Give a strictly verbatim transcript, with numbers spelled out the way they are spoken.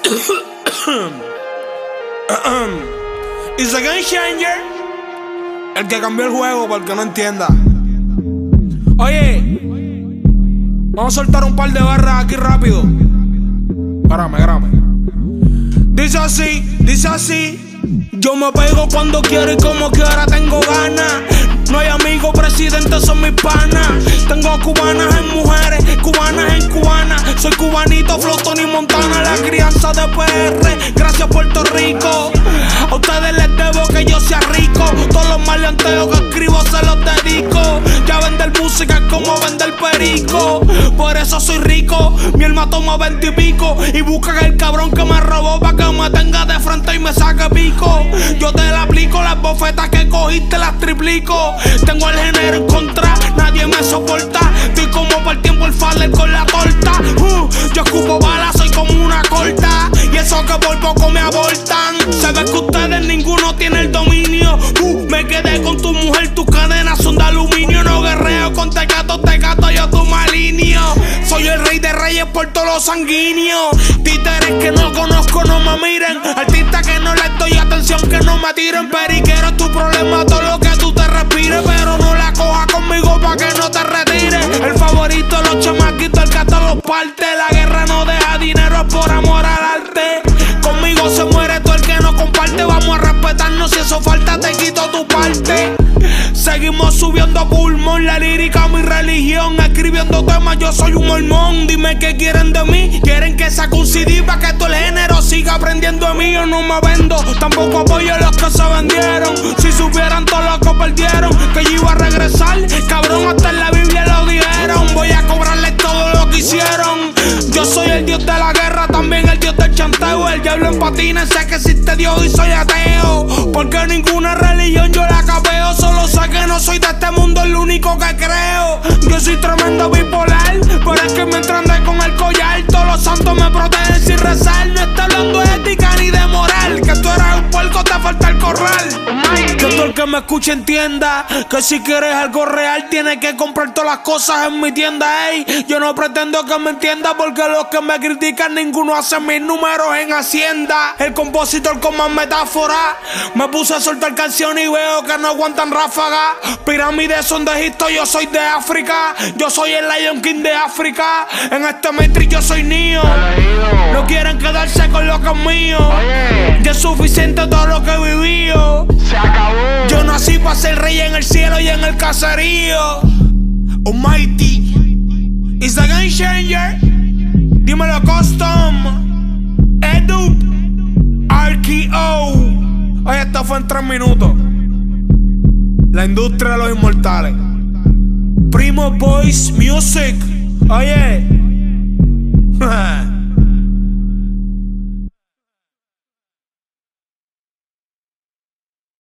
It's a game changer. El que cambió el juego, para el que no entienda. Oye, vamos a soltar un par de barras aquí rápido. Grame, grame. Dice así, dice así. Yo me pego cuando quiero y como quiera tengo ganas. No hay amigos, presidentes son mis panas. Tengo cubanas en mujeres, cubanas en cubanas. Soy cubanito, Flotón y Montana. La crianza de P R, gracias Puerto Rico. A ustedes les debo que yo sea rico. Todos los maleanteos que escribo se los dedico. Ya vender música es como vender perico. Por eso soy rico. Mi alma toma veinte y pico. Y buscan el cabrón que me robó pa' que me tenga de frente y me saque pico. Yo te la aplico, las bofetas que cogiste las triplico. Tengo el género en contra, nadie me soporta. Estoy como para el tiempo el faller con la torta. uh, Yo escupo balas, soy como una corta. Y eso que por poco me abortan. Se ve que ustedes ninguno tiene el dominio. uh, Me quedé con tu mujer, tus cadenas son de aluminio. No guerreo con tecato, tecato, yo tu malinio. Soy el rey de reyes por todos los sanguíneos. Títeres que no conozco, no me miren. Artistas que no les doy atención, que no me tiren. Periquero es tu problema, todo lo que tú te respires. Pero no la cojas conmigo pa' que no te retires. El favorito de los chamaquitos, el que hasta los parte. La guerra no deja dinero, es por amor al arte. Conmigo se muere todo el que no comparte. Vamos a respetarnos, si eso falta te quito tu parte. Seguimos subiendo pulmón, la lírica mi religión. Escribiendo temas, yo soy un mormón. Dime qué quieren de mí. Quieren que saque un C D pa' que todo el género siga aprendiendo de mí. Yo no me vendo, tampoco apoyo a los que se vendieron. Si supieran todo lo que perdieron, que yo iba a regresar, cabrón, hasta en la Biblia lo dijeron. Voy a cobrarles todo lo que hicieron. Yo soy el dios de la guerra, también el dios del chanteo. El diablo en patines, sé que existe Dios y soy ateo. Porque ninguna religión yo la capeo. Solo sé que no soy de este mundo, es lo único que creo. Yo soy tremendo bipolar, pero es que me entrandé con el collar. Todos los santos me protegen sin rezar. No está hablando de ética ni de moral. Que tú eres un puerco, te falta el corral. Que todo el que me escuche entienda que si quieres algo real tienes que comprar todas las cosas en mi tienda. Ey, yo no pretendo que me entienda, porque los que me critican ninguno hace mis números en Hacienda. El compositor con más metáfora. Me puse a soltar canciones y veo que no aguantan ráfaga. Pirámides son de Egipto, yo soy de África. Yo soy el Lion King de África. En este Matrix yo soy Neo. No quieren quedarse con lo que es mío. Ya es suficiente todo lo que he vivido. Se acabó. Yo nací para ser rey en el cielo y en el caserío. Almighty is the game changer. Dímelo Custom, Edu, R K O. Oye, esto fue en tres minutos. La industria de los inmortales. Primo Boys Music. Oye.